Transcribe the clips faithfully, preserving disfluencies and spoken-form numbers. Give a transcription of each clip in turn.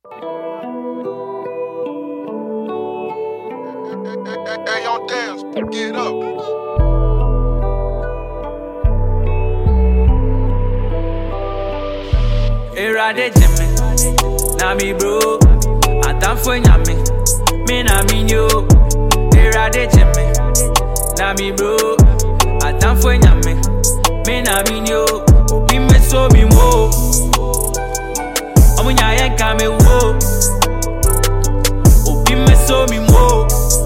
Hey, y'all dance, get up. Erade Jimmy, na me bro. Atam for nyame, me na me yo. Erade Jimmy, na me bro. Atam for nyame, me na me yo. Obi me so me mo. Omunya yen ka me wo. Obi me so me mo.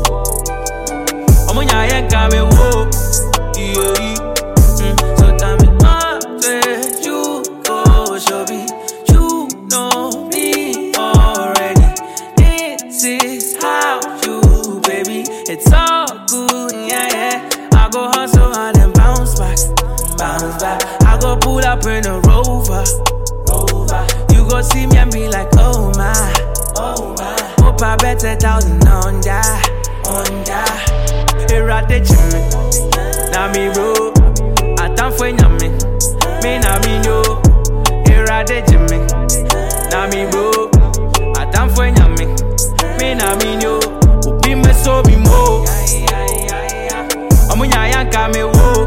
Omunya yen ka me wo. Yeah. Mm. So tell me, ah, say you go show me. Know me already. This is how you, baby. It's all good, yeah, yeah. I go hustle hard and bounce back, bounce back. I go pull up in a Rover, Rover. You go see me and be like, oh my, oh my. Hope I bet a thousand on that, on that. Here at the gym, now me bro. I time for nyame, me na me yo. Here at the gym. Na mi bro, atam for nyame, me na mi yo. Obi me so mi mo, omunya yanka me wo.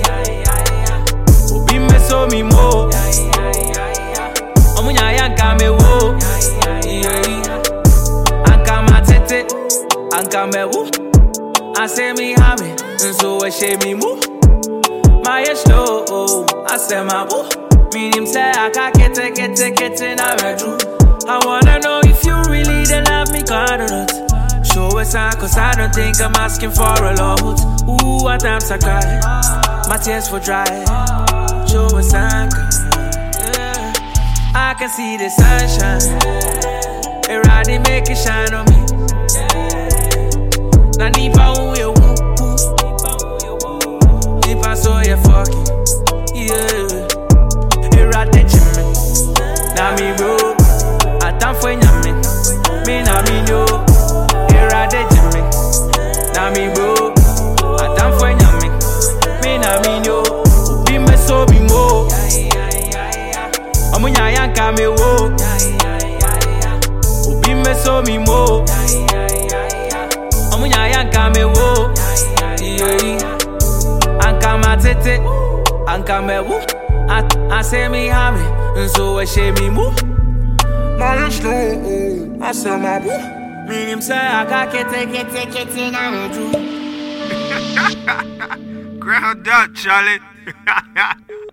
Obi me so mi mo, omunya yanka me wo. Anka matete, anka me wo. I say me have it, and so I shame me mo. My show, I say my boo. Meaning say I can't get it, get it, get it, now I do. I wanna know if you really don't love me, God or not. Show a sign, cause I don't think I'm asking for a lot. Ooh, at times I cry, my tears for dry. Show a sign, yeah. I can see the sunshine, it really make it shine on me. Now nipa who you woo, nipa so you fucking, yeah. Na mi bro, atam for nyame, me na mi yo. Erade Jimmy, na mi bro, atam for nyame, me na mi yo. Obi me so mi mo, omunya yanka me wo. Obi me so mi mo, omunya yanka me wo. Anka matete, anka me wo. I, I say me have it, and so I shame me move. My slow, I say my boo. Me him say I can't get it, get it, get it, I do. Ground up, Charlie.